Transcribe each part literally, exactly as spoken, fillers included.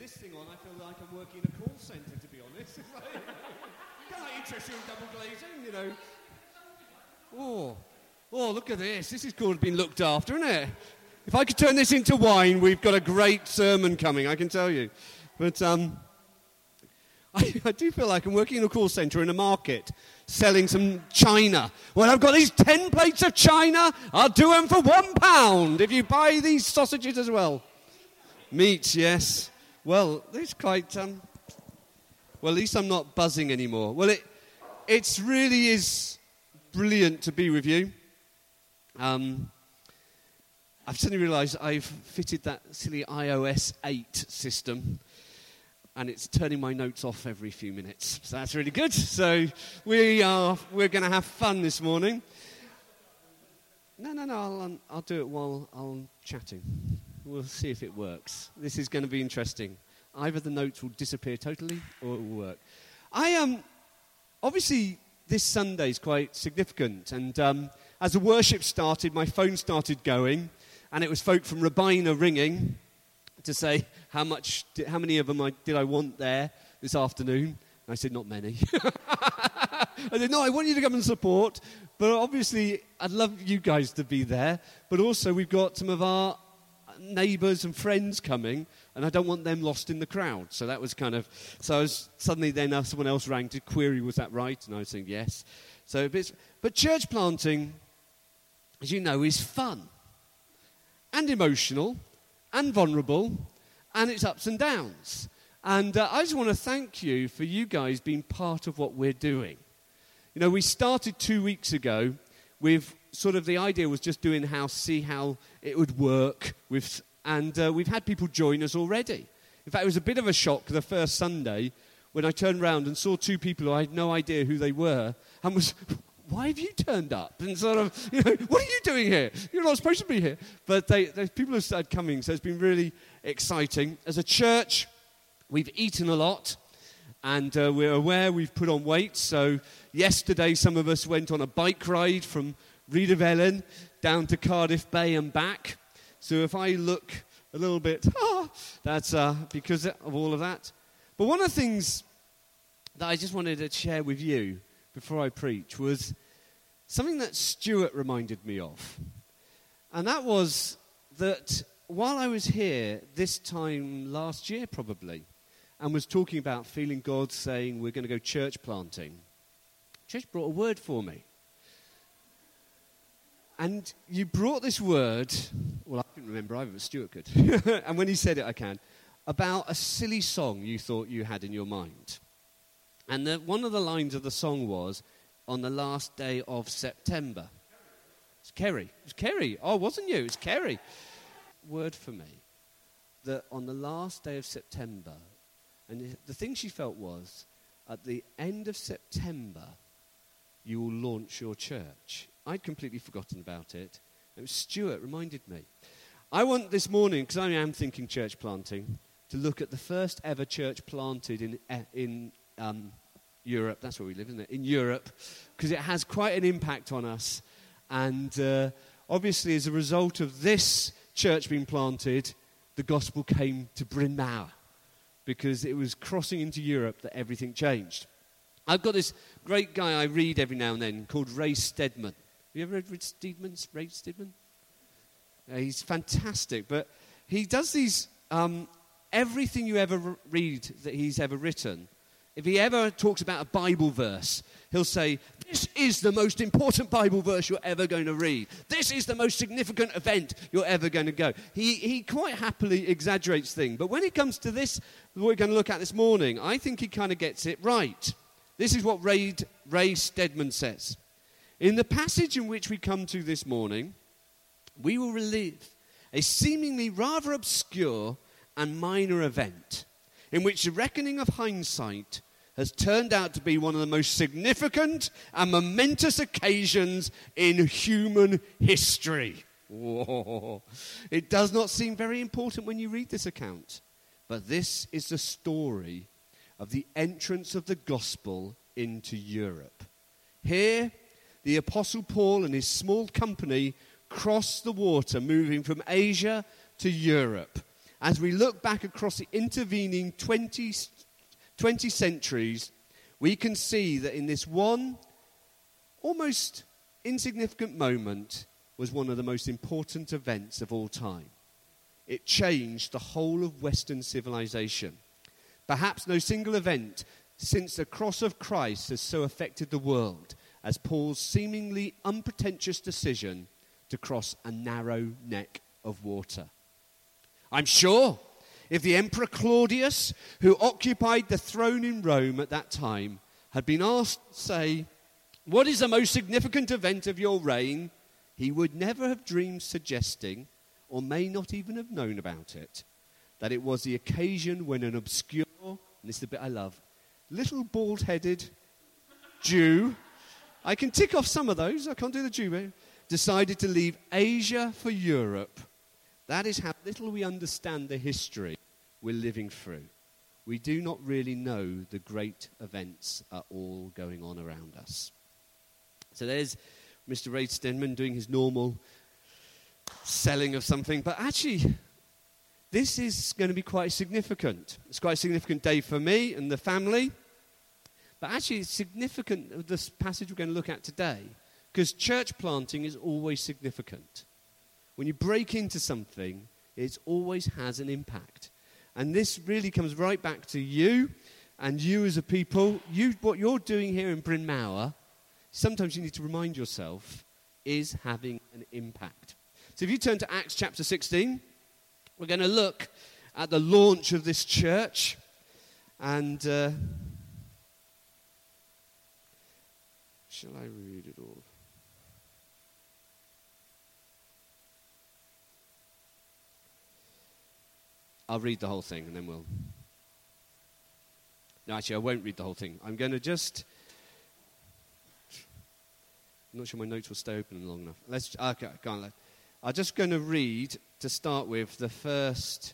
this thing on, I feel like I'm working in a call centre, to be honest. It's like, kind of interesting double glazing, you know. Oh, oh, look at this. This is called being looked after, isn't it? If I could turn this into wine, we've got a great sermon coming, I can tell you. But um, I, I do feel like I'm working in a call centre in a market, selling some china. Well, I've got these ten plates of china. I'll do them for one pound if you buy these sausages as well. Meat, yes. Well, it's quite... Um, well, at least I'm not buzzing anymore. Well, it it's really is brilliant to be with you. Um, I've suddenly realised I've fitted that silly i O S eight system, and it's turning my notes off every few minutes. So that's really good. So we are we're going to have fun this morning. No, no, no. I'll um, I'll do it while I'm chatting. We'll see if it works. This is going to be interesting. Either the notes will disappear totally, or it will work. I um obviously this Sunday is quite significant, and um, as the worship started, my phone started going. And it was folk from Rabina ringing to say how much, did, how many of them I, did I want there this afternoon. And I said, not many. I said, no, I want you to come and support. But obviously, I'd love you guys to be there. But also, we've got some of our neighbours and friends coming, and I don't want them lost in the crowd. So that was kind of, so I was, suddenly then uh, someone else rang to query, was that right? And I was saying, yes. So, but, but church planting, as you know, is fun. And emotional, and vulnerable, and it's ups and downs. And uh, I just want to thank you for you guys being part of what we're doing. You know, we started two weeks ago with sort of the idea was just doing house, see how it would work, with, and uh, we've had people join us already. In fact, it was a bit of a shock the first Sunday when I turned around and saw two people who I had no idea who they were, and was... why have you turned up? And sort of, you know, what are you doing here? You're not supposed to be here. But they, they, people have started coming, so it's been really exciting. As a church, we've eaten a lot, and uh, we're aware we've put on weight. So yesterday, some of us went on a bike ride from Rhydyfelin down to Cardiff Bay and back. So if I look a little bit, ah, that's uh, because of all of that. But one of the things that I just wanted to share with you before I preach was something that Stuart reminded me of. And that was that while I was here this time last year probably, and was talking about feeling God saying we're going to go church planting, church brought a word for me. And you brought this word, well, I couldn't remember either, but Stuart could. And when he said it, I can, about a silly song you thought you had in your mind. And the, one of the lines of the song was, on the last day of September. It's Kerry. It was Kerry. Oh, wasn't you? It's Kerry. Word for me, that on the last day of September, and the thing she felt was, at the end of September, you will launch your church. I'd completely forgotten about it. It was Stuart reminded me. I want this morning, because I am thinking church planting, to look at the first ever church planted in in Um, Europe, that's where we live, isn't it? In Europe, because it has quite an impact on us. And uh, obviously, as a result of this church being planted, the gospel came to Bryn Mawr, because it was crossing into Europe that everything changed. I've got this great guy I read every now and then called Ray Stedman. Have you ever read Ray Stedman? Ray Stedman? Uh, he's fantastic, but he does these, um, everything you ever re- read that he's ever written. If he ever talks about a Bible verse, he'll say, this is the most important Bible verse you're ever going to read. This is the most significant event you're ever going to go. He he quite happily exaggerates things. But when it comes to this, what we're going to look at this morning, I think he kind of gets it right. This is what Ray, Ray Stedman says. In the passage in which we come to this morning, we will relive a seemingly rather obscure and minor event in which the reckoning of hindsight has turned out to be one of the most significant and momentous occasions in human history. Whoa. It does not seem very important when you read this account, but this is the story of the entrance of the gospel into Europe. Here, the Apostle Paul and his small company crossed the water, moving from Asia to Europe. as we look back across the intervening twenty, twenty centuries, we can see that in this one almost insignificant moment was one of the most important events of all time. It changed the whole of Western civilization. Perhaps no single event since the cross of Christ has so affected the world as Paul's seemingly unpretentious decision to cross a narrow neck of water. I'm sure if the Emperor Claudius, who occupied the throne in Rome at that time, had been asked to say, "What is the most significant event of your reign?" he would never have dreamed suggesting, or may not even have known about it, that it was the occasion when an obscure, and this is the bit I love, little bald-headed Jew, I can tick off some of those, I can't do the Jew bit, decided to leave Asia for Europe. That is how little we understand the history we're living through. We do not really know the great events are all going on around us. So there's Mister Ray Stedman doing his normal selling of something, but actually this is going to be quite significant. It's quite a significant day for me and the family, but actually it's significant of this passage we're going to look at today, because church planting is always significant. When you break into something, it always has an impact. And this really comes right back to you and you as a people. You, what you're doing here in Bryn Mawr, sometimes you need to remind yourself, is having an impact. So if you turn to Acts chapter sixteen, we're going to look at the launch of this church. And uh, shall I read it all? I'll read the whole thing and then we'll... No, actually, I won't read the whole thing. I'm going to just... I'm not sure my notes will stay open long enough. Let's... Okay, go on. I'm just going to read, to start with, the first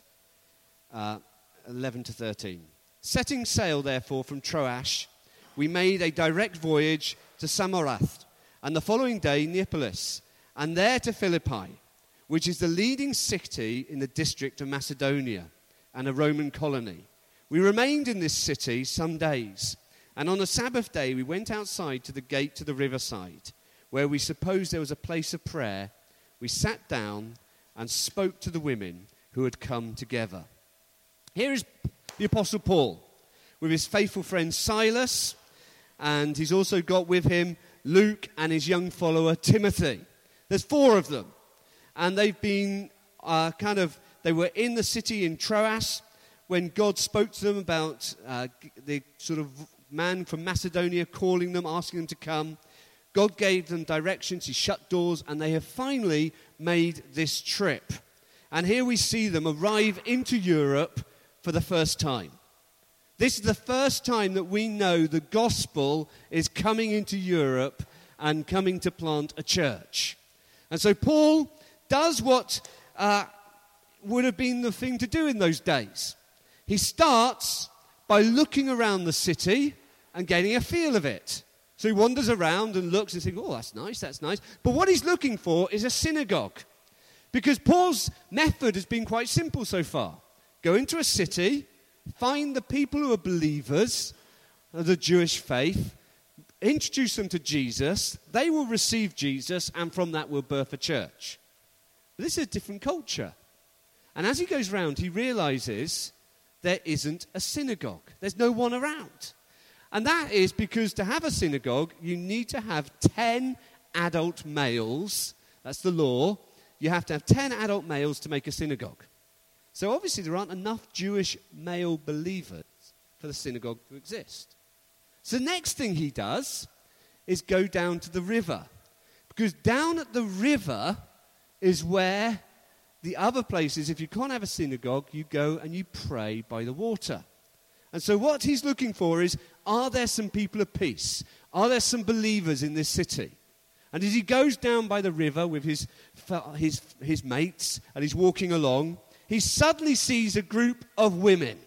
uh, eleven to thirteen. Setting sail, therefore, from Troas, we made a direct voyage to Samothrace, and the following day, Neapolis, and there to Philippi, which is the leading city in the district of Macedonia and a Roman colony. We remained in this city some days, and on a Sabbath day we went outside to the gate to the riverside, where we supposed there was a place of prayer. We sat down and spoke to the women who had come together. Here is the Apostle Paul with his faithful friend Silas, and he's also got with him Luke and his young follower Timothy. There's four of them. And they've been uh, kind of, they were in the city in Troas when God spoke to them about uh, the sort of man from Macedonia calling them, asking them to come. God gave them directions, he shut doors, and they have finally made this trip. And here we see them arrive into Europe for the first time. This is the first time that we know the gospel is coming into Europe and coming to plant a church. And so Paul does what uh, would have been the thing to do in those days. He starts by looking around the city and getting a feel of it. So he wanders around and looks and thinks, oh, that's nice, that's nice. But what he's looking for is a synagogue. Because Paul's method has been quite simple so far. Go into a city, find the people who are believers of the Jewish faith, introduce them to Jesus, they will receive Jesus, and from that will birth a church. This is a different culture. And as he goes round, he realizes there isn't a synagogue. There's no one around. And that is because to have a synagogue, you need to have ten adult males. That's the law. You have to have ten adult males to make a synagogue. So obviously there aren't enough Jewish male believers for the synagogue to exist. So the next thing he does is go down to the river. Because down at the river is where the other places, if you can't have a synagogue, you go and you pray by the water. And so what he's looking for is, are there some people of peace? Are there some believers in this city? And as he goes down by the river with his, his, his mates and he's walking along, he suddenly sees a group of women.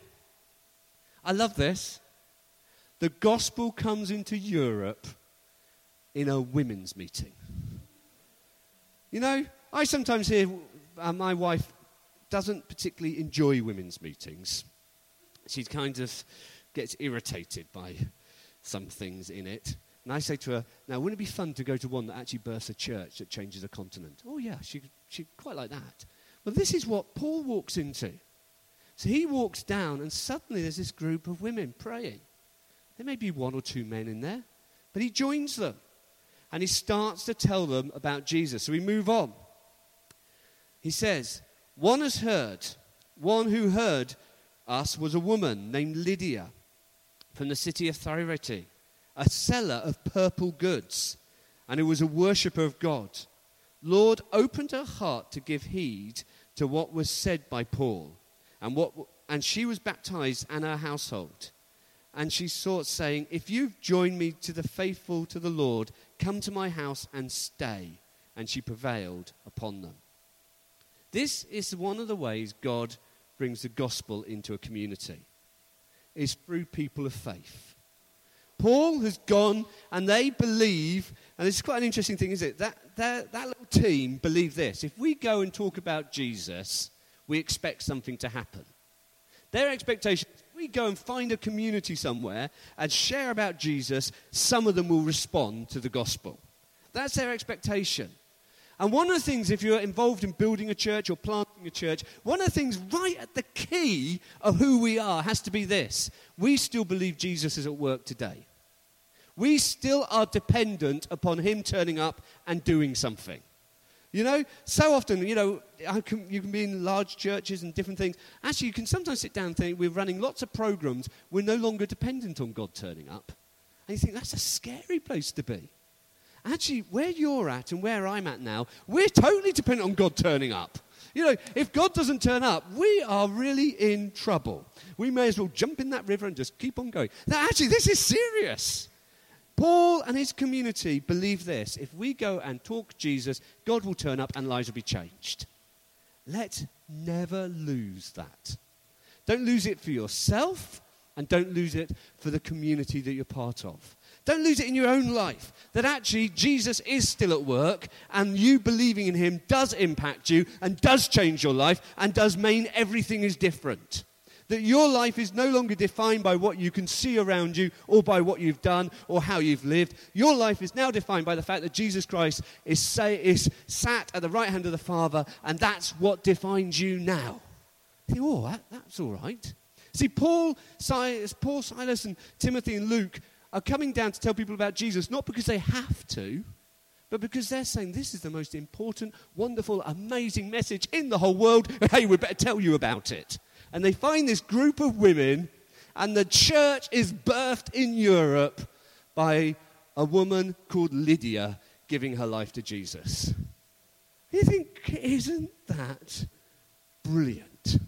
I love this. The gospel comes into Europe in a women's meeting. You know, I sometimes hear uh, my wife doesn't particularly enjoy women's meetings. She kind of gets irritated by some things in it. And I say to her, now, wouldn't it be fun to go to one that actually births a church that changes a continent? Oh, yeah, she, she'd quite like that. Well, this is what Paul walks into. So he walks down, and suddenly there's this group of women praying. There may be one or two men in there, but he joins them. And he starts to tell them about Jesus. So we move on. He says, one has heard, one who heard us was a woman named Lydia from the city of Thyatira, a seller of purple goods, and who was a worshipper of God. Lord opened her heart to give heed to what was said by Paul, and what and she was baptized and her household. And she sought, saying, if you've joined me to the faithful to the Lord, come to my house and stay. And she prevailed upon them. This is one of the ways God brings the gospel into a community, is through people of faith. Paul has gone and they believe, and it's quite an interesting thing, isn't it? That, that, that little team believe this. If we go and talk about Jesus, we expect something to happen. Their expectation is if we go and find a community somewhere and share about Jesus, some of them will respond to the gospel. That's their expectation. And one of the things, if you're involved in building a church or planting a church, one of the things right at the key of who we are has to be this. We still believe Jesus is at work today. We still are dependent upon him turning up and doing something. You know, so often, you know, I can, you can be in large churches and different things. Actually, you can sometimes sit down and think we're running lots of programs. We're no longer dependent on God turning up. And you think that's a scary place to be. Actually, where you're at and where I'm at now, we're totally dependent on God turning up. You know, if God doesn't turn up, we are really in trouble. We may as well jump in that river and just keep on going. Now, actually, this is serious. Paul and his community believe this. If we go and talk Jesus, God will turn up and lives will be changed. Let's never lose that. Don't lose it for yourself, and don't lose it for the community that you're part of. Don't lose it in your own life, that actually Jesus is still at work and you believing in him does impact you and does change your life and does mean everything is different. That your life is no longer defined by what you can see around you or by what you've done or how you've lived. Your life is now defined by the fact that Jesus Christ is, say, is sat at the right hand of the Father, and that's what defines you now. You think, oh, that, that's all right. See, Paul, Silas, Paul, Silas, and Timothy and Luke are coming down to tell people about Jesus, not because they have to, but because they're saying this is the most important, wonderful, amazing message in the whole world. Hey, we better tell you about it. And they find this group of women, and the church is birthed in Europe by a woman called Lydia giving her life to Jesus. You think, isn't that brilliant?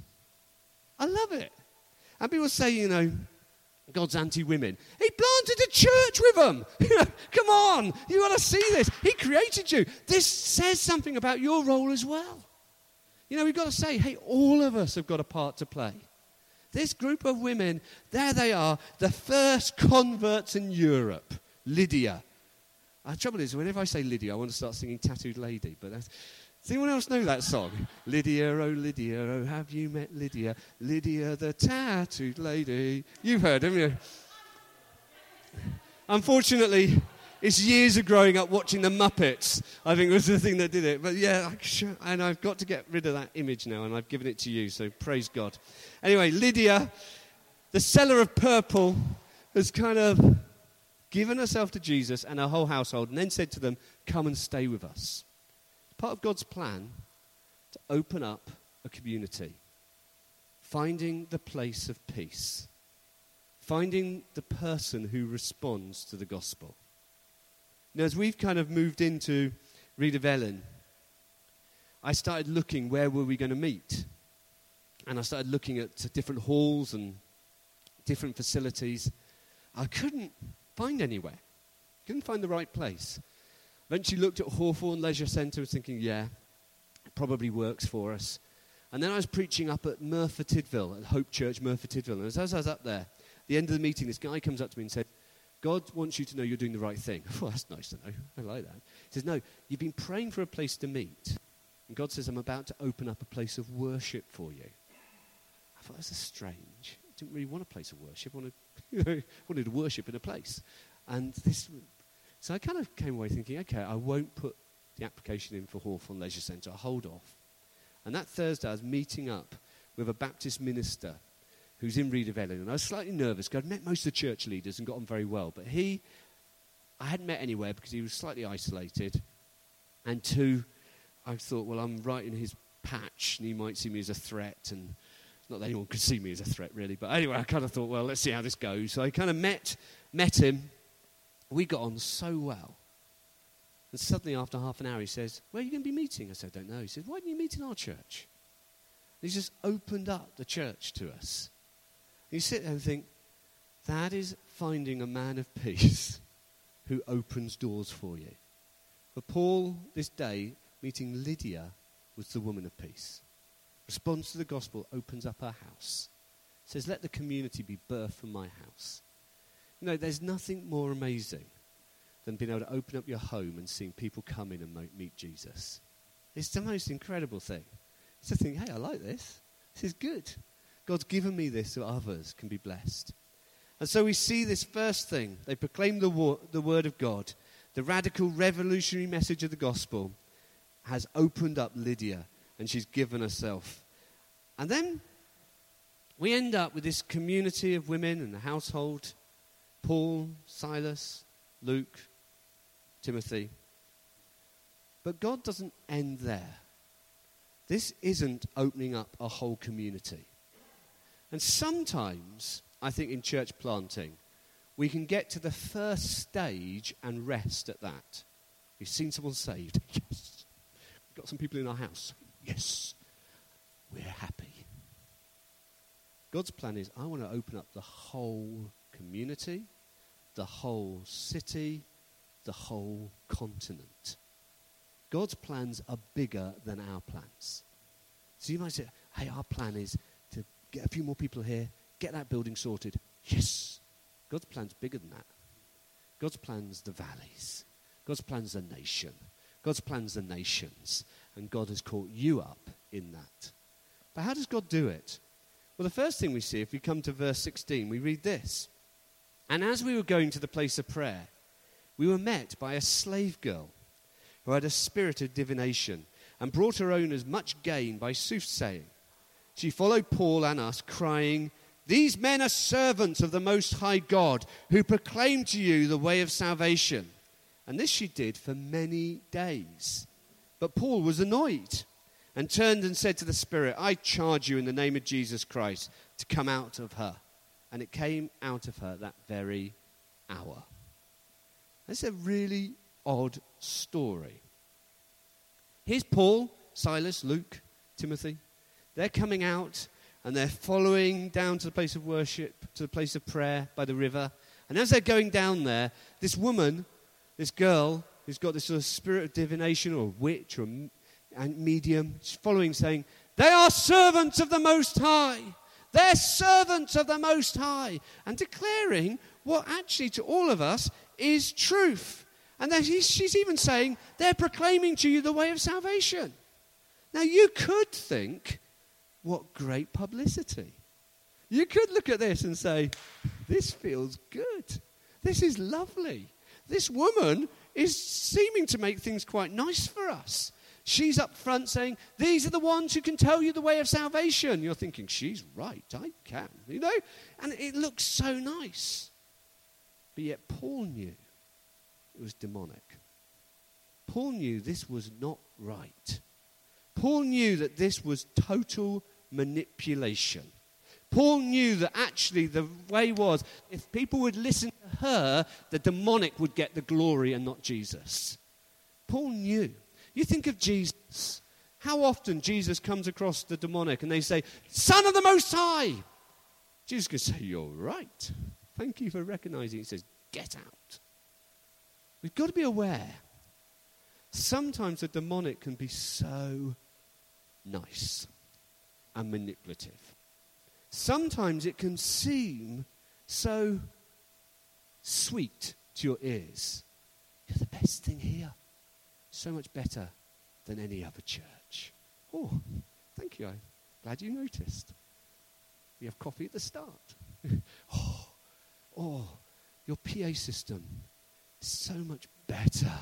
I love it. And people say, you know, God's anti-women. He planted a church with them. Come on, you got to see this. He created you. This says something about your role as well. You know, we've got to say, hey, all of us have got a part to play. This group of women, there they are, the first converts in Europe. Lydia. The trouble is, whenever I say Lydia, I want to start singing Tattooed Lady. But that's, does anyone else know that song? Lydia, oh Lydia, oh have you met Lydia? Lydia the Tattooed Lady. You've heard, haven't you? Unfortunately, it's years of growing up watching the Muppets, I think was the thing that did it. But yeah, and I've got to get rid of that image now, and I've given it to you, so praise God. Anyway, Lydia, the seller of purple, has kind of given herself to Jesus and her whole household, and then said to them, come and stay with us. Part of God's plan to open up a community, finding the place of peace, finding the person who responds to the gospel. Now, as we've kind of moved into Rita Velen, I started looking where were we going to meet. And I started looking at different halls and different facilities. I couldn't find anywhere. Couldn't find the right place. Eventually looked at Hawthorne Leisure Centre, was thinking, yeah, it probably works for us. And then I was preaching up at Merthyr Tydfil, at Hope Church, Merthyr Tydfil. And as I was up there, at the end of the meeting, this guy comes up to me and said, God wants you to know you're doing the right thing. Well, that's nice to know. I like that. He says, no, you've been praying for a place to meet. And God says, I'm about to open up a place of worship for you. I thought, that's a strange. I didn't really want a place of worship. I wanted, you know, wanted to worship in a place. And this, so I kind of came away thinking, okay, I won't put the application in for Hawthorne Leisure Centre. I'll hold off. And that Thursday, I was meeting up with a Baptist minister who's in Reed of Ellen. And I was slightly nervous because I'd met most of the church leaders and got on very well. But he, I hadn't met anywhere because he was slightly isolated. And two, I thought, well, I'm right in his patch and he might see me as a threat. And not that anyone could see me as a threat, really. But anyway, I kind of thought, well, let's see how this goes. So I kind of met, met him. We got on so well. And suddenly, after half an hour, he says, where are you going to be meeting? I said, I don't know. He said, why don't you meet in our church? And he's just opened up the church to us. And you sit there and think, that is finding a man of peace who opens doors for you. For Paul, this day, meeting Lydia was the woman of peace. Responds to the gospel, opens up her house. Says, let the community be birthed from my house. You know, there's nothing more amazing than being able to open up your home and seeing people come in and mo- meet Jesus. It's the most incredible thing. It's to think, hey, I like this. This is good. God's given me this so others can be blessed. And so we see this first thing. They proclaim the, wo- the word of God. The radical, revolutionary message of the gospel has opened up Lydia, and she's given herself. And then we end up with this community of women in the household. Paul, Silas, Luke, Timothy. But God doesn't end there. This isn't opening up a whole community. And sometimes, I think in church planting, we can get to the first stage and rest at that. We've seen someone saved. Yes. We've got some people in our house. Yes. We're happy. God's plan is, I want to open up the whole community, the whole city, the whole continent. God's plans are bigger than our plans. So you might say, hey, our plan is to get a few more people here, get that building sorted. Yes. God's plan's bigger than that. God's plan's the valleys. God's plan's the nation. God's plan's the nations. And God has caught you up in that. But how does God do it? Well, the first thing we see, if we come to verse sixteen, we read this. And as we were going to the place of prayer, we were met by a slave girl who had a spirit of divination and brought her owners much gain by soothsaying. She followed Paul and us, crying, these men are servants of the Most High God, who proclaim to you the way of salvation. And this she did for many days. But Paul was annoyed and turned and said to the Spirit, I charge you in the name of Jesus Christ to come out of her. And it came out of her that very hour. That's a really odd story. Here's Paul, Silas, Luke, Timothy. They're coming out and they're following down to the place of worship, to the place of prayer by the river. And as they're going down there, this woman, this girl, who's got this sort of spirit of divination or witch or and medium, she's following, saying, they are servants of the Most High. They're servants of the Most High. And declaring what actually to all of us is truth. And then she's even saying, they're proclaiming to you the way of salvation. Now you could think, what great publicity. You could look at this and say, this feels good. This is lovely. This woman is seeming to make things quite nice for us. She's up front saying, these are the ones who can tell you the way of salvation. You're thinking, she's right, I can, you know? And it looks so nice. But yet Paul knew it was demonic. Paul knew this was not right. Paul knew that this was total manipulation. Paul knew that actually the way was, if people would listen to her, the demonic would get the glory and not Jesus. Paul knew. You think of Jesus. How often Jesus comes across the demonic and they say, Son of the Most High. Jesus could say, you're right. Thank you for recognizing. He says, get out. We've got to be aware. Sometimes the demonic can be so nice and manipulative. Sometimes it can seem so sweet to your ears. You're the best thing here. So much better than any other church. Oh, thank you. I'm glad you noticed. We have coffee at the start. oh, oh, your P A system is so much better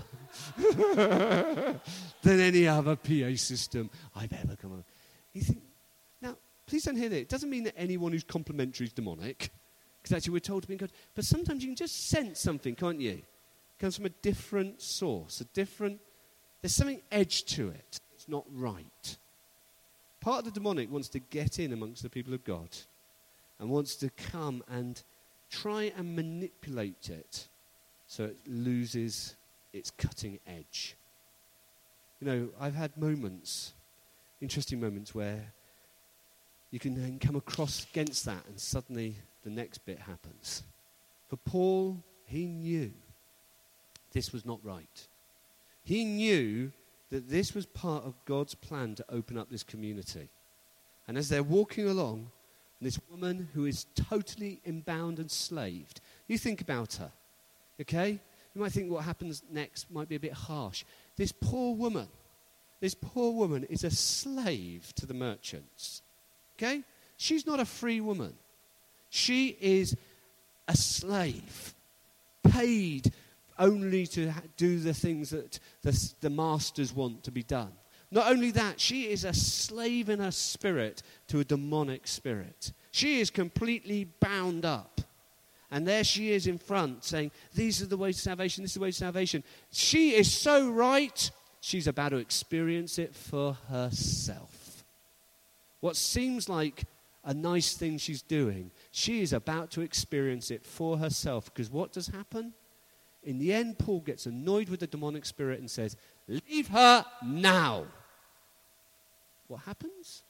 than any other P A system I've ever come up. You think, now, please don't hear that. It doesn't mean that anyone who's complimentary is demonic, because actually we're told to be good. But sometimes you can just sense something, can't you? It comes from a different source, a different, there's something edge to it. It's not right. Part of the demonic wants to get in amongst the people of God and wants to come and try and manipulate it so it loses its cutting edge. You know, I've had moments, interesting moments, where you can then come across against that and suddenly the next bit happens. For Paul, he knew this was not right. He knew that this was part of God's plan to open up this community. And as they're walking along, this woman who is totally inbound and slaved, you think about her, okay? You might think what happens next might be a bit harsh. This poor woman, this poor woman is a slave to the merchants, okay? She's not a free woman. She is a slave, paid only to ha- do the things that the, the masters want to be done. Not only that, she is a slave in her spirit to a demonic spirit. She is completely bound up. And there she is in front saying, these are the ways to salvation, this is the way to salvation. She is so right, she's about to experience it for herself. What seems like a nice thing she's doing, she is about to experience it for herself. Because what does happen? In the end, Paul gets annoyed with the demonic spirit and says, leave her now. What happens?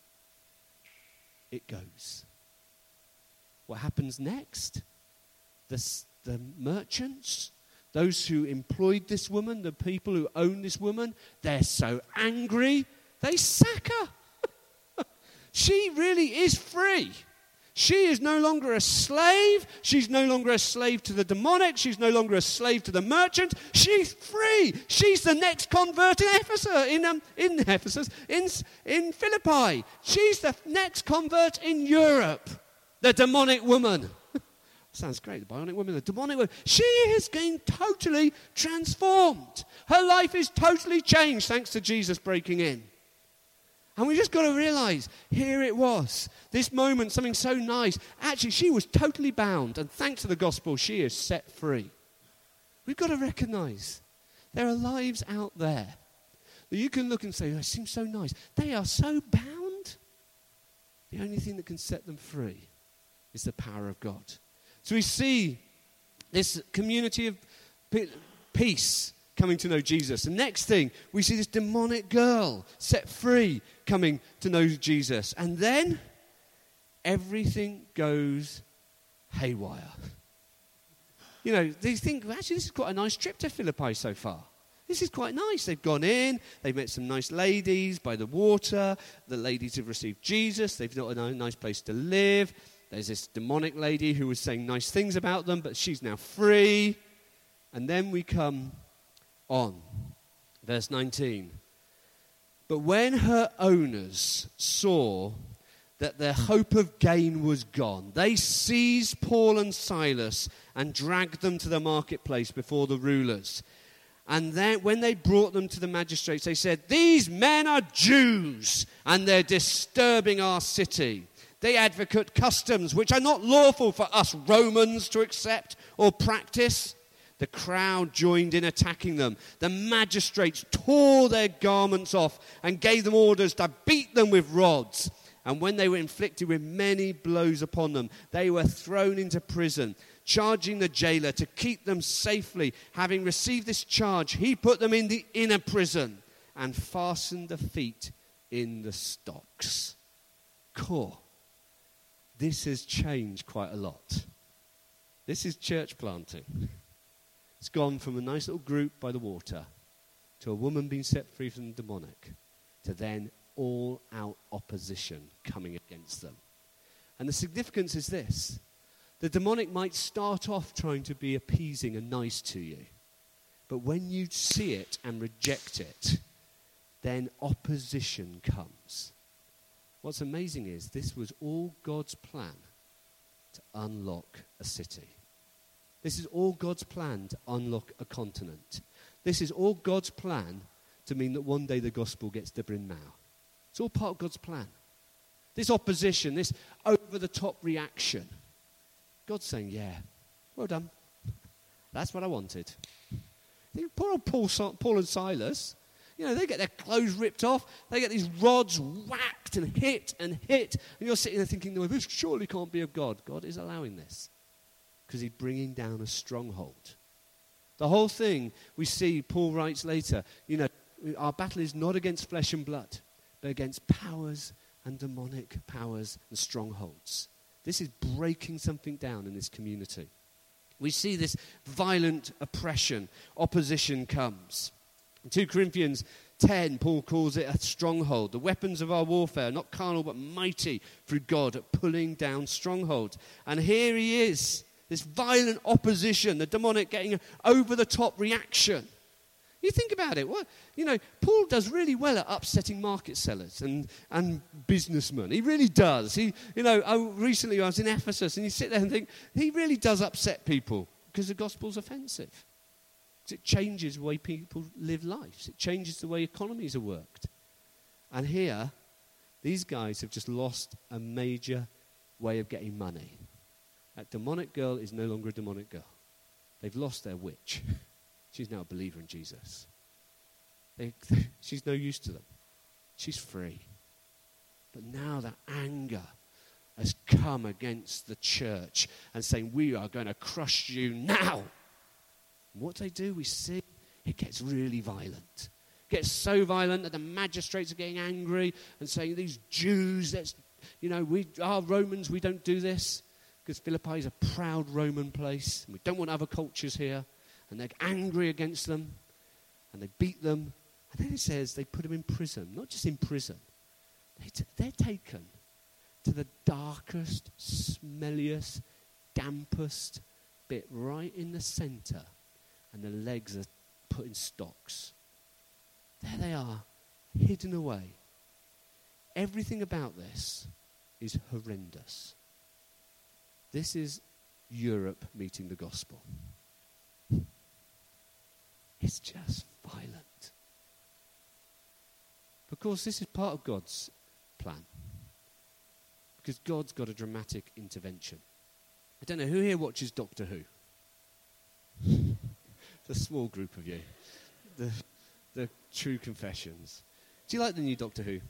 It goes. What happens next? The, the merchants, those who employed this woman, the people who own this woman, they're so angry, they sack her. She really is free. She is no longer a slave. She's no longer a slave to the demonic. She's no longer a slave to the merchant. She's free. She's the next convert in Ephesus, in, um, in Ephesus, in, in Philippi. She's the next convert in Europe. The demonic woman. Sounds great, the bionic woman, the demonic woman. She is getting totally transformed. Her life is totally changed thanks to Jesus breaking in. And we just got to realize, here it was, this moment, something so nice. Actually, she was totally bound, and thanks to the gospel, she is set free. We've got to recognize there are lives out there that you can look and say, oh, it seems so nice. They are so bound. The only thing that can set them free is the power of God. So we see this community of peace coming to know Jesus. The next thing, we see this demonic girl set free coming to know Jesus. And then everything goes haywire. You know, they think, well, actually, this is quite a nice trip to Philippi so far. This is quite nice. They've gone in, they've met some nice ladies by the water. The ladies have received Jesus. They've got a nice place to live. There's this demonic lady who was saying nice things about them, but she's now free. And then we come on. Verse nineteen. But when her owners saw that their hope of gain was gone, they seized Paul and Silas and dragged them to the marketplace before the rulers. And then when they brought them to the magistrates, they said, these men are Jews, and they're disturbing our city. They advocate customs which are not lawful for us Romans to accept or practice. The crowd joined in attacking them. The magistrates tore their garments off and gave them orders to beat them with rods. And when they were inflicted with many blows upon them, they were thrown into prison, charging the jailer to keep them safely. Having received this charge, he put them in the inner prison and fastened the feet in the stocks. Cool. This has changed quite a lot. This is church planting. It's gone from a nice little group by the water to a woman being set free from the demonic to then all-out opposition coming against them. And the significance is this. The demonic might start off trying to be appeasing and nice to you. But when you see it and reject it, then opposition comes. What's amazing is this was all God's plan to unlock a city. This is all God's plan to unlock a continent. This is all God's plan to mean that one day the gospel gets to Bryn Mawr. It's all part of God's plan. This opposition, this over-the-top reaction. God's saying, yeah, well done. That's what I wanted. Think, poor old Paul, Paul and Silas, you know, they get their clothes ripped off. They get these rods whacked and hit and hit. And you're sitting there thinking, no, this surely can't be of God. God is allowing this because he's bringing down a stronghold. The whole thing, we see, Paul writes later, you know, our battle is not against flesh and blood, but against powers and demonic powers and strongholds. This is breaking something down in this community. We see this violent oppression, opposition comes. In Second Corinthians ten, Paul calls it a stronghold. The weapons of our warfare, not carnal but mighty through God at pulling down strongholds. And here he is, this violent opposition, the demonic getting an over-the-top reaction. You think about it. What, you know, Paul does really well at upsetting market sellers and, and businessmen. He really does. He, you know, I, recently I was in Ephesus, and you sit there and think, he really does upset people because the gospel's offensive. It changes the way people live lives. It changes the way economies are worked. And here, these guys have just lost a major way of getting money. That demonic girl is no longer a demonic girl. They've lost their witch. She's now a believer in Jesus. They, she's no use to them. She's free. But now that anger has come against the church and saying, we are going to crush you now. And what they do, we see, it gets really violent. It gets so violent that the magistrates are getting angry and saying, these Jews, that's, you know, we are Romans, we don't do this. Because Philippi is a proud Roman place, and we don't want other cultures here. And they're angry against them, and they beat them. And then it says they put them in prison. Not just in prison. They t- they're taken to the darkest, smelliest, dampest bit right in the center. And the legs are put in stocks. There they are, hidden away. Everything about this is horrendous. This is Europe meeting the gospel. It's just violent. Of course, this is part of God's plan. Because God's got a dramatic intervention. I don't know, who here watches Doctor Who? It's a small group of you. The, the True Confessions. Do you like the new Doctor Who?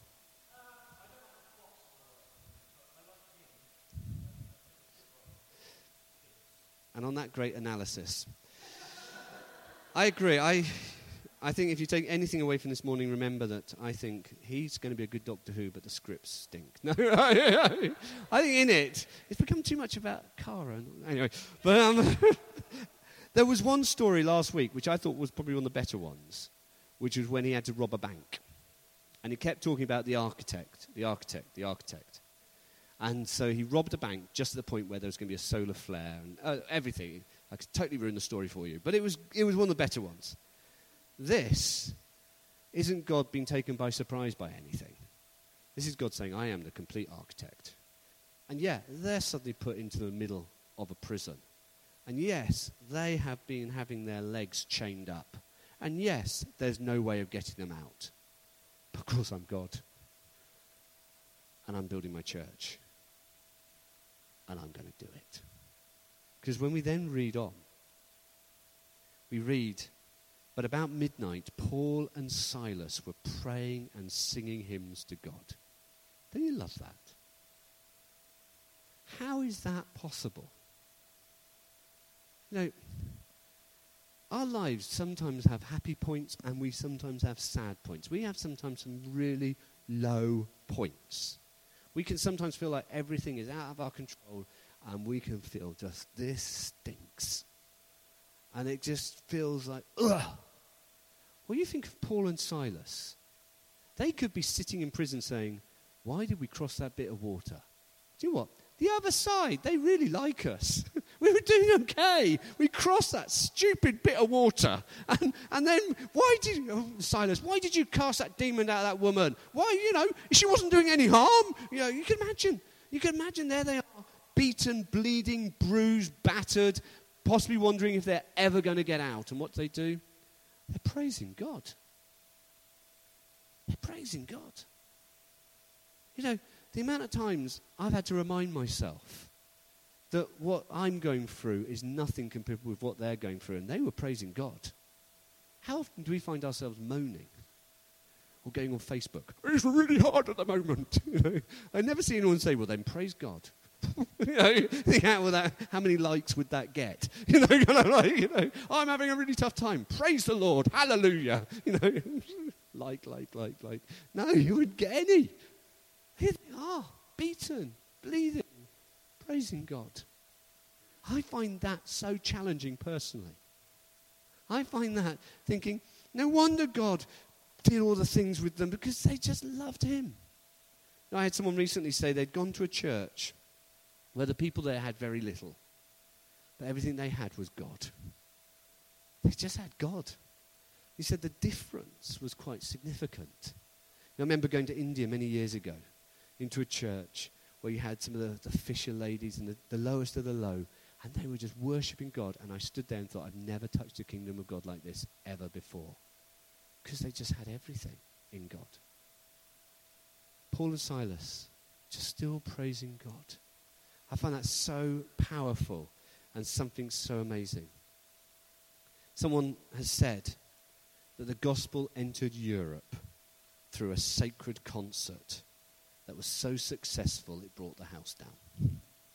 And on that great analysis, I agree. I I think if you take anything away from this morning, remember that I think he's going to be a good Doctor Who, but the scripts stink. No, I think in it, it's become too much about Cara. Anyway, but um, there was one story last week, which I thought was probably one of the better ones, which was when he had to rob a bank. And he kept talking about the architect, the architect, the architect. And so he robbed a bank just at the point where there was going to be a solar flare and uh, everything. I could totally ruin the story for you. But it was it was one of the better ones. This isn't God being taken by surprise by anything. This is God saying, I am the complete architect. And yeah, they're suddenly put into the middle of a prison. And yes, they have been having their legs chained up. And yes, there's no way of getting them out. But of course I'm God. And I'm building my church. And I'm going to do it. Because when we then read on, we read, but about midnight, Paul and Silas were praying and singing hymns to God. Don't you love that? How is that possible? You know, our lives sometimes have happy points and we sometimes have sad points. We have sometimes some really low points. We can sometimes feel like everything is out of our control and we can feel just, this stinks. And it just feels like, ugh. Well, you think of Paul and Silas. They could be sitting in prison saying, why did we cross that bit of water? Do you know what? The other side, they really like us. We were doing okay. We crossed that stupid bit of water. And, and then, why did you, oh, Silas, why did you cast that demon out of that woman? Why, you know, she wasn't doing any harm. You know, you can imagine. You can imagine there they are, beaten, bleeding, bruised, battered, possibly wondering if they're ever going to get out. And what do they do? They're praising God. They're praising God. You know, the amount of times I've had to remind myself that what I'm going through is nothing compared with what they're going through. And they were praising God. How often do we find ourselves moaning? Or going on Facebook, it's really hard at the moment. You know, I never see anyone say, well, then praise God. You know, think how, will that, how many likes would that get? You know, kind of like, you know, I'm having a really tough time. Praise the Lord. Hallelujah. You know, like, like, like, like. No, you wouldn't get any. Here they are, beaten, bleeding, praising God. I find that so challenging personally. I find that thinking, no wonder God did all the things with them because they just loved him. I had someone recently say they'd gone to a church where the people there had very little, but everything they had was God. They just had God. He said the difference was quite significant. I remember going to India many years ago into a church where you had some of the, the fisher ladies and the, the lowest of the low, and they were just worshipping God. And I stood there and thought, I've never touched the kingdom of God like this ever before. Because they just had everything in God. Paul and Silas, just still praising God. I find that so powerful and something so amazing. Someone has said that the gospel entered Europe through a sacred concert that was so successful it brought the house down.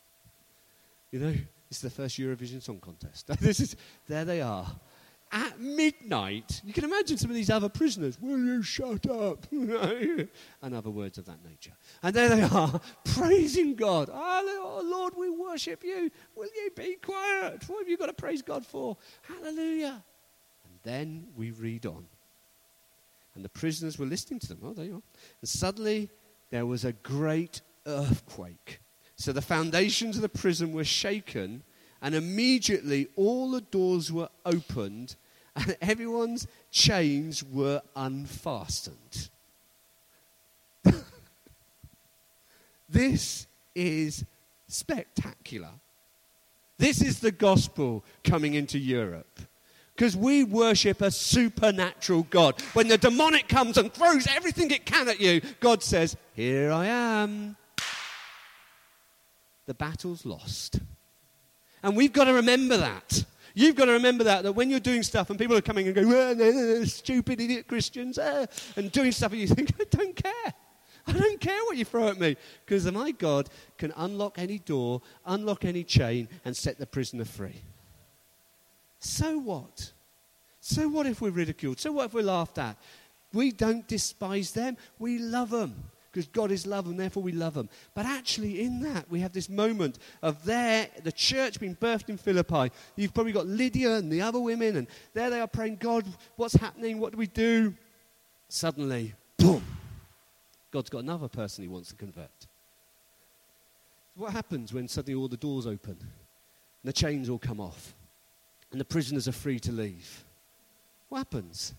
You know, it's the first Eurovision Song Contest. This is, there they are. At midnight, you can imagine some of these other prisoners, will you shut up? And other words of that nature. And there they are, praising God. Oh, Lord, we worship you. Will you be quiet? What have you got to praise God for? Hallelujah. And then we read on. And the prisoners were listening to them. Oh, there you are. And suddenly there was a great earthquake. So the foundations of the prison were shaken, and immediately all the doors were opened and everyone's chains were unfastened. This is spectacular. This is the gospel coming into Europe. Because we worship a supernatural God. When the demonic comes and throws everything it can at you, God says, here I am. The battle's lost. And we've got to remember that. You've got to remember that, that when you're doing stuff and people are coming and going, oh, no, no, no, stupid idiot Christians, uh, and doing stuff and you think, I don't care. I don't care what you throw at me. Because my God can unlock any door, unlock any chain, and set the prisoner free. So what? So what if we're ridiculed? So what if we're laughed at? We don't despise them. We love them. Because God is love and therefore we love them. But actually in that we have this moment of there, the church being birthed in Philippi. You've probably got Lydia and the other women and there they are praying, God, what's happening? What do we do? Suddenly, boom, God's got another person he wants to convert. What happens when suddenly all the doors open and the chains all come off and the prisoners are free to leave? What happens?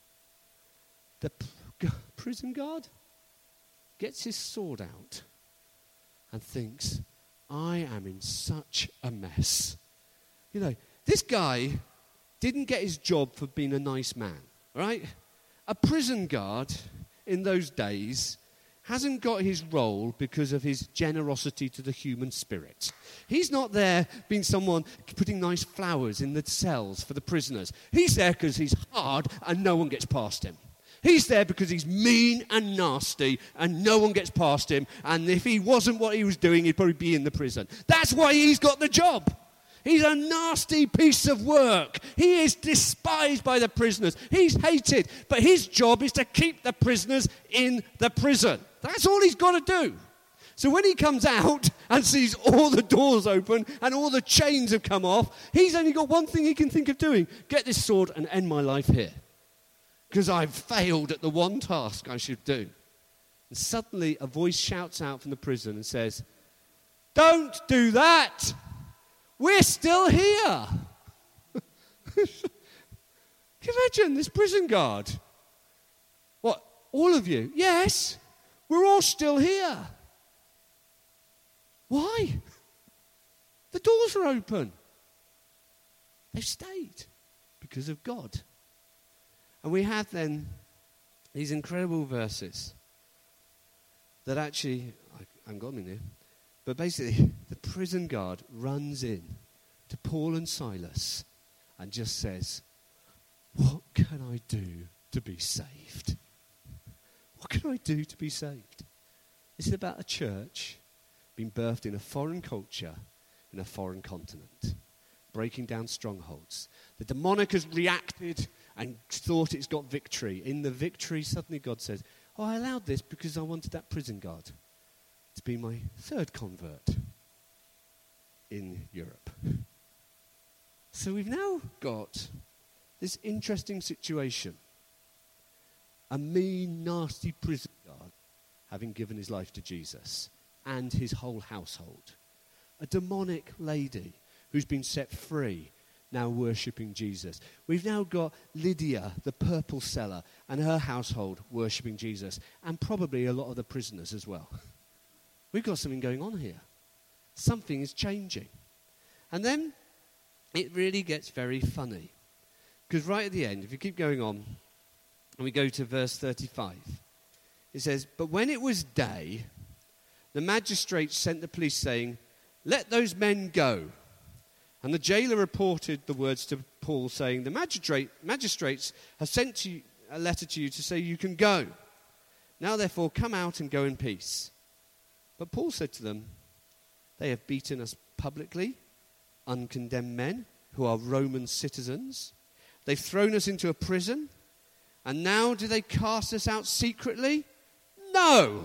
The p- prison guard gets his sword out and thinks, I am in such a mess. You know, this guy didn't get his job for being a nice man, right? A prison guard in those days hasn't got his role because of his generosity to the human spirit. He's not there being someone putting nice flowers in the cells for the prisoners. He's there because he's hard and no one gets past him. He's there because he's mean and nasty and no one gets past him. And if he wasn't what he was doing, he'd probably be in the prison. That's why he's got the job. He's a nasty piece of work. He is despised by the prisoners. He's hated. But his job is to keep the prisoners in the prison. That's all he's got to do. So when he comes out and sees all the doors open and all the chains have come off, he's only got one thing he can think of doing. Get this sword and end my life here. Because I've failed at the one task I should do. And suddenly a voice shouts out from the prison and says, don't do that. We're still here. Can you imagine this prison guard? What, all of you? Yes, we're all still here. Why? The doors are open. They've stayed because of God. And we have then these incredible verses that actually, I haven't got them in here, but basically the prison guard runs in to Paul and Silas and just says, what can I do to be saved? What can I do to be saved? Is it about a church being birthed in a foreign culture, in a foreign continent, breaking down strongholds? The demonic has reacted and thought it's got victory. In the victory, suddenly God says, oh, I allowed this because I wanted that prison guard to be my third convert in Europe. So we've now got this interesting situation. A mean, nasty prison guard having given his life to Jesus and his whole household. A demonic lady who's been set free, now worshipping Jesus. We've now got Lydia, the purple seller, and her household worshipping Jesus, and probably a lot of the prisoners as well. We've got something going on here. Something is changing. And then it really gets very funny. Because right at the end, if you keep going on, and we go to verse thirty-five, it says, but when it was day, the magistrates sent the police saying, let those men go. And the jailer reported the words to Paul, saying, the magistrate, magistrates have sent to you, a letter to you to say you can go. Now therefore come out and go in peace. But Paul said to them, they have beaten us publicly, uncondemned men who are Roman citizens. They've thrown us into a prison. And now do they cast us out secretly? No.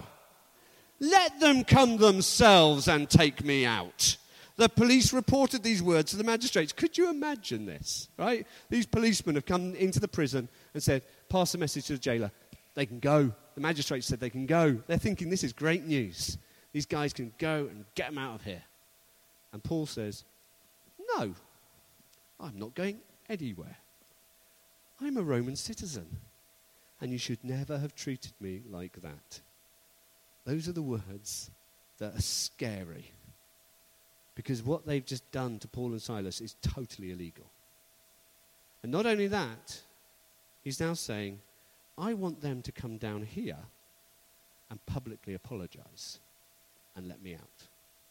Let them come themselves and take me out. The police reported these words to the magistrates. Could you imagine this, right? These policemen have come into the prison and said, pass the message to the jailer. They can go. The magistrates said they can go. They're thinking this is great news. These guys can go and get them out of here. And Paul says, no, I'm not going anywhere. I'm a Roman citizen, and you should never have treated me like that. Those are the words that are scary, because what they've just done to Paul and Silas is totally illegal. And not only that, he's now saying, I want them to come down here and publicly apologize and let me out.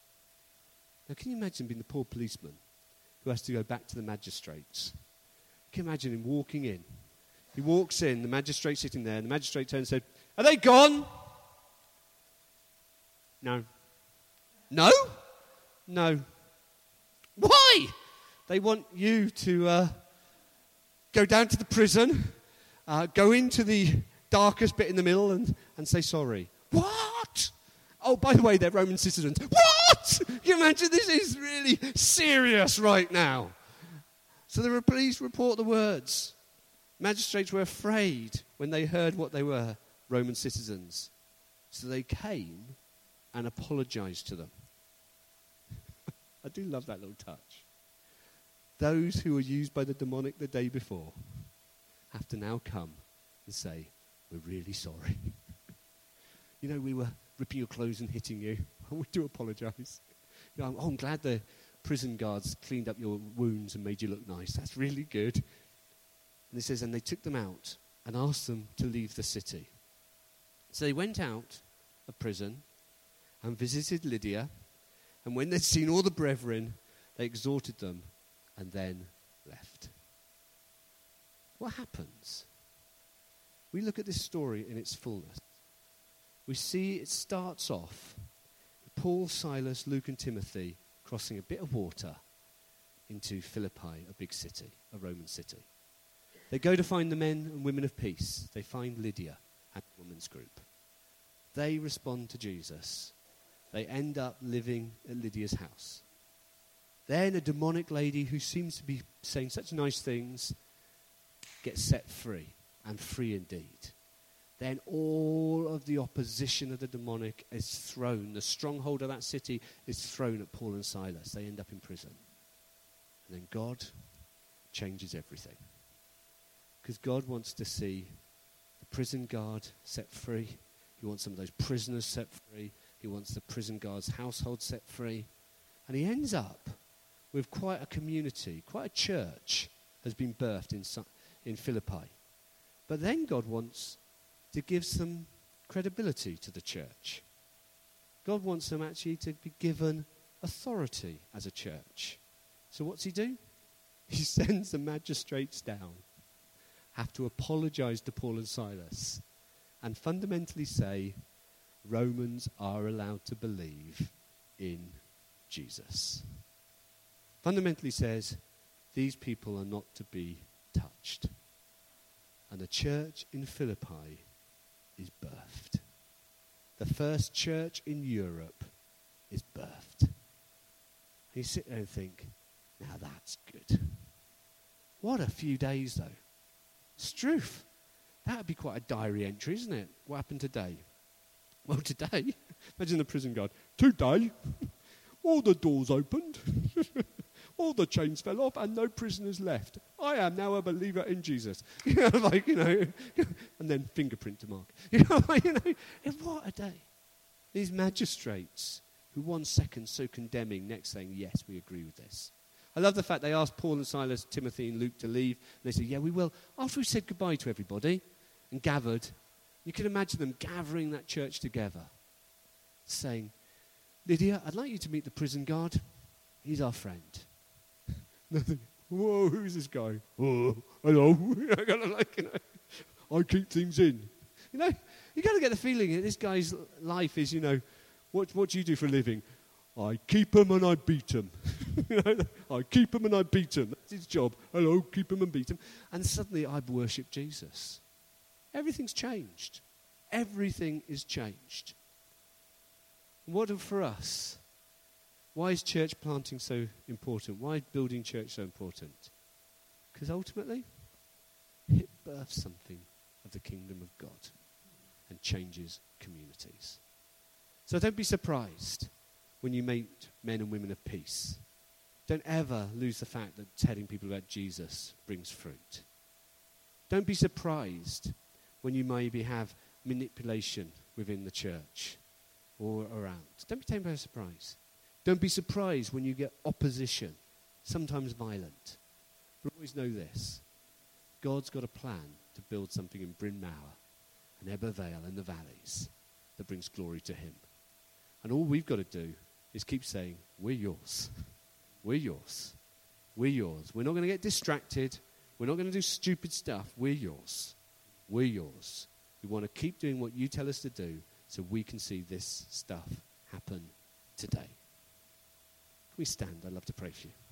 Now, can you imagine being the poor policeman who has to go back to the magistrates? Can you imagine him walking in? He walks in, the magistrate's sitting there, and the magistrate turns and said, are they gone? No. No? No. Why? They want you to uh, go down to the prison, uh, go into the darkest bit in the middle and, and say sorry. What? Oh, by the way, they're Roman citizens. What? Can you imagine? This is really serious right now. So the police report the words. Magistrates were afraid when they heard what they were, Roman citizens. So they came and apologized to them. I do love that little touch. Those who were used by the demonic the day before have to now come and say, we're really sorry. You know, we were ripping your clothes and hitting you. We do apologize. You know, oh, I'm glad the prison guards cleaned up your wounds and made you look nice. That's really good. And it says, and they took them out and asked them to leave the city. So they went out of prison and visited Lydia. And when they'd seen all the brethren, they exhorted them and then left. What happens? We look at this story in its fullness. We see it starts off with Paul, Silas, Luke and Timothy crossing a bit of water into Philippi, a big city, a Roman city. They go to find the men and women of peace. They find Lydia and the women's group. They respond to Jesus. They end up living at Lydia's house. Then a demonic lady who seems to be saying such nice things gets set free, and free indeed. Then all of the opposition of the demonic is thrown. The stronghold of that city is thrown at Paul and Silas. They end up in prison. And then God changes everything. Because God wants to see the prison guard set free. He wants some of those prisoners set free. He wants the prison guard's household set free. And he ends up with quite a community, quite a church has been birthed in, in Philippi. But then God wants to give some credibility to the church. God wants them actually to be given authority as a church. So what's he do? He sends the magistrates down, have to apologize to Paul and Silas, and fundamentally say, Romans are allowed to believe in Jesus. Fundamentally says, these people are not to be touched. And the church in Philippi is birthed. The first church in Europe is birthed. And you sit there and think, now that's good. What a few days, though. Struth. That would be quite a diary entry, isn't it? What happened today? Well, today, imagine the prison guard. Today, all the doors opened, all the chains fell off, and no prisoners left. I am now a believer in Jesus. You know, like, you know, and then fingerprint to mark. You know, like, you know, and what a day. These magistrates who one second so condemning, next saying, yes, we agree with this. I love the fact they asked Paul and Silas, Timothy and Luke to leave. And they said, yeah, we will. After we said goodbye to everybody and gathered, you can imagine them gathering that church together, saying, Lydia, I'd like you to meet the prison guard. He's our friend. Nothing. Whoa, who's this guy? Oh, hello. like, you know, I keep things in. You know, you got to get the feeling that this guy's life is, you know, what, what do you do for a living? I keep them and I beat them. You know, I keep them and I beat them. That's his job. Hello, keep them and beat them. And suddenly I worship Jesus. Everything's changed. Everything is changed. What for us? Why is church planting so important? Why is building church so important? Because ultimately, it births something of the kingdom of God and changes communities. So don't be surprised when you meet men and women of peace. Don't ever lose the fact that telling people about Jesus brings fruit. Don't be surprised when you maybe have manipulation within the church or around. Don't be taken by surprise. Don't be surprised when you get opposition, sometimes violent. But always know this. God's got a plan to build something in Bryn Mawr and Ebbw Vale and the valleys that brings glory to him. And all we've got to do is keep saying, we're yours. We're yours. We're yours. We're not going to get distracted. We're not going to do stupid stuff. We're yours. We're yours. We want to keep doing what you tell us to do so we can see this stuff happen today. Can we stand? I'd love to pray for you.